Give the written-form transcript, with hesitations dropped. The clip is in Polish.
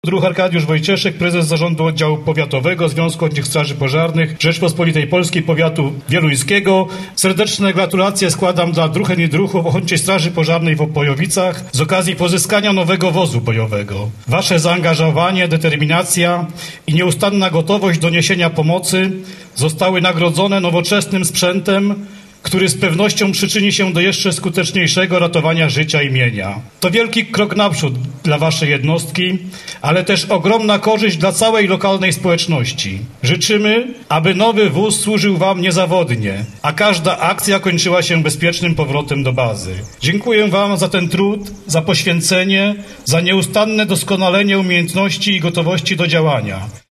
Druh Arkadiusz Wojcieszek, prezes Zarządu Oddziału Powiatowego Związku Ochotniczych Straży Pożarnych Rzeczpospolitej Polskiej Powiatu wieluńskiego. Serdeczne gratulacje składam dla druhen i druhów Ochotniczej Straży Pożarnej w Opojowicach z okazji pozyskania nowego wozu bojowego. Wasze zaangażowanie, determinacja i nieustanna gotowość do niesienia pomocy zostały nagrodzone nowoczesnym sprzętem, który z pewnością przyczyni się do jeszcze skuteczniejszego ratowania życia i mienia. To wielki krok naprzód dla waszej jednostki, ale też ogromna korzyść dla całej lokalnej społeczności. Życzymy, aby nowy wóz służył wam niezawodnie, a każda akcja kończyła się bezpiecznym powrotem do bazy. Dziękuję wam za ten trud, za poświęcenie, za nieustanne doskonalenie umiejętności i gotowości do działania.